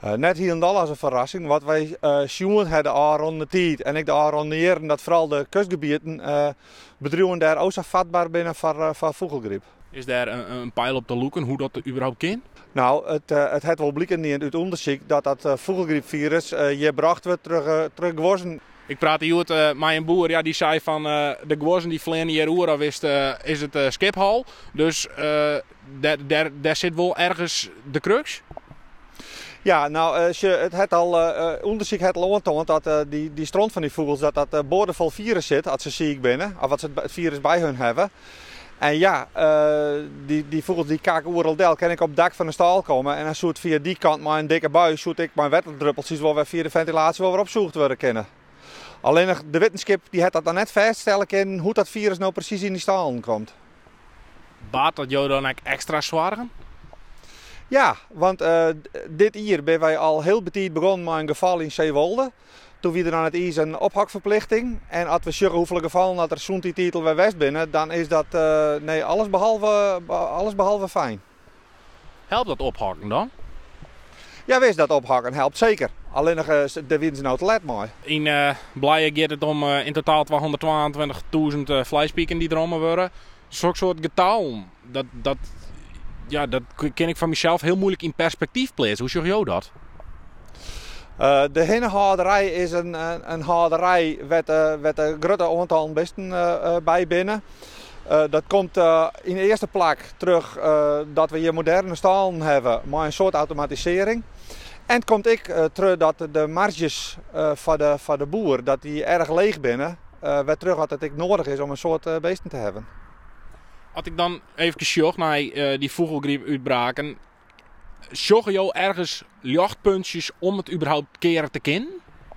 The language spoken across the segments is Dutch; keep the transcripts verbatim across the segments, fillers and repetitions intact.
Uh, net hier en dan als een verrassing, wat wij uh, zien hebben de rond de tijd en ik de rond de jaren dat vooral de kustgebieden uh, bedrijven daar ook zo vatbaar binnen voor, uh, voor vogelgriep. Is daar een, een pijl op te loeken hoe dat überhaupt kan? Nou, het, uh, het heeft wel blijken in het onderzoek dat dat uh, vogelgriepvirus uh, je bracht wordt terug, uh, terug geworden. Ik praat hier uh, met een boer, ja, die zei van uh, de gwozen die vleien hier oer is, uh, is het uh, Schiphol. Dus uh, daar, daar, daar zit wel ergens de crux. Ja, nou, als je het het al uh, onderzoek het al aantoond dat uh, die, die stront van die vogels dat dat uh, boordevol virus zit als ze ziek binnen, of als ze het virus bij hun hebben. En ja, uh, die, die vogels die kaken overal del, kan ik op het dak van de stal komen en dan zoet via die kant maar een dikke bui, zoet ik mijn watterdruppeltjes wel weer via de ventilatie wel weer opzoekt worden kunnen. Alleen nog de wetenschap die het dat dan net vaststellen kan hoe dat virus nou precies in die stal komt. Baat dat jou dan extra zwaar? Ja, want uh, dit jaar ben wij al heel betijd begonnen met een geval in Zeewolde. Toen we er dan het is een ophakverplichting. En als we zeggen hoeveel gevallen dat er zo'n die titel weer west binnen, dan is dat uh, nee, alles, behalve, alles behalve fijn. Helpt dat ophakken dan? Ja, wist dat ophakken helpt zeker. Alleen nog uh, de winnen ze nou te let mooi. In uh, Blijen gaat het om uh, in totaal tweehonderdtweeëntwintigduizend uh, vleespieken die erommen worden. Zo'n soort getal, dat, dat, ja, dat ken ik van mezelf heel moeilijk in perspectief plaatsen. Hoe zeg je dat? Uh, de hennenhouderij is een, een, een houderij met uh, een grote aantal beesten uh, uh, bij binnen. Uh, dat komt uh, in de eerste plek terug uh, dat we hier moderne stallen hebben, maar een soort automatisering. En het komt ik uh, terug dat de marges uh, van, de, van de boer dat die erg leeg binnen. Uh, weer terug wat het ik nodig is om een soort uh, beesten te hebben. Als ik dan even sjoch naar uh, die vogelgriep uitbraken, zorgen jou ergens lichtpuntjes om het überhaupt keren te kennen?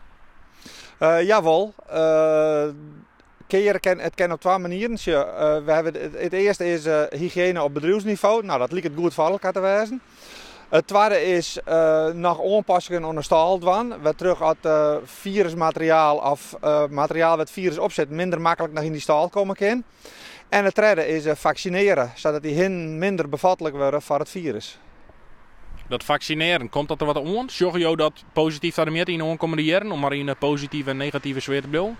Uh, jawel. Uh, keren kan, het kan op twee manieren. Uh, we hebben het, het eerste is uh, hygiëne op bedrijfsniveau. Nou, dat lijkt het goed voor elkaar te wezen. Het tweede is uh, nog aanpassingen aan de stal doen. We terug uit uh, virusmateriaal of uh, materiaal wat virus opzet minder makkelijk naar in die stal komen kan. En het derde is uh, vaccineren, zodat die hin minder bevattelijk worden voor het virus. Dat vaccineren, komt dat er wat aan? Zorg je dat positief daarmee in aankomende jaren om maar in een positieve en negatieve sfeer te blijven?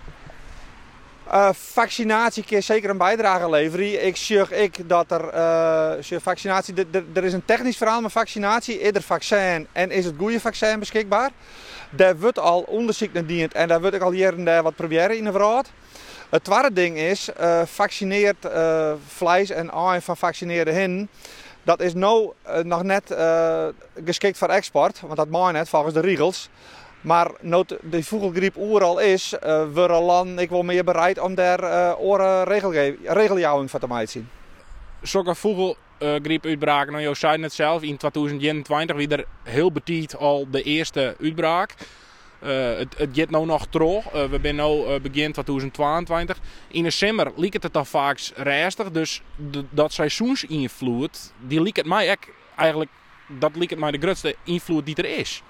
Uh, vaccinatie kan zeker een bijdrage leveren. Ik zeg ik dat er uh, vaccinatie, er is een technisch verhaal met vaccinatie, ieder vaccin en is het goede vaccin beschikbaar. Daar wordt al onderzoek naar dient en daar wordt ik al hier en daar wat proberen in de verhaal. Het tweede ding is, uh, vaccineert uh, vlees en aan van vaccineerde hin. Dat is nu uh, nog net uh, geschikt voor export, want dat mag net volgens de regels. Maar nu de vogelgriep overal is, uh, worden landen ik wel meer bereid om daar uh, oren regeljouwing van te maken. Zulke vogelgriep uitbraken, nou, je zei het zelf, in tweeduizend eenentwintig wie er heel betiet al de eerste uitbraak. Uh, het, het gaat nu nog terug. Uh, we zijn nu uh, begin tweeduizend tweeëntwintig. In de zomer liep het dan vaak rustig. Dus de, dat seizoensinvloed, die liep het mij ook, eigenlijk, dat liep het mij de grootste invloed die er is.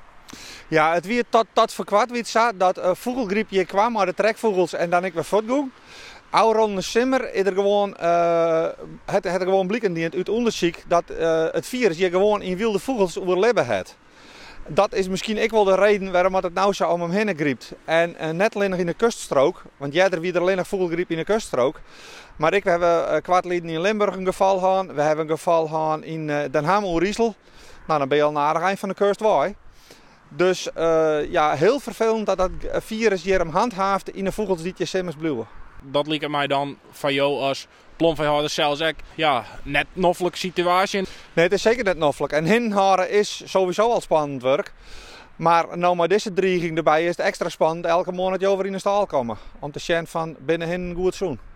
Ja, het weer tot, tot verkwart wie het dat uh, vogelgriep hier kwam uit de trekvogels en dan ik weer voortging. Oude rond de zomer is er gewoon, uh, het, het er gewoon blikken die uit onderzoek dat uh, het virus hier gewoon in wilde vogels overleven heeft. Dat is misschien ook wel de reden waarom het nou zo om hem heen griept. En uh, net alleen nog in de kuststrook, want jij er weer alleen nog vogelgriep in de kuststrook. Maar ik, we hebben uh, kwartleden in Limburg een geval gehad, we hebben een geval gehad in uh, Den Hamer-Riesel. Nou, dan ben je al naar het eind van de kustwaai. Dus uh, ja, heel vervelend dat dat virus hier hem handhaaft in de vogels die je simmers blijven. Dat liep mij dan van jou als plomveehouder zelfs ook, ja, net noffelijke situatie. Nee, het is zeker net noffelijk. En hinhouden is sowieso al spannend werk. Maar nou maar deze dreiging erbij is het extra spannend elke maand over in de stal komen. Om te zien van binnen hin goed zoen.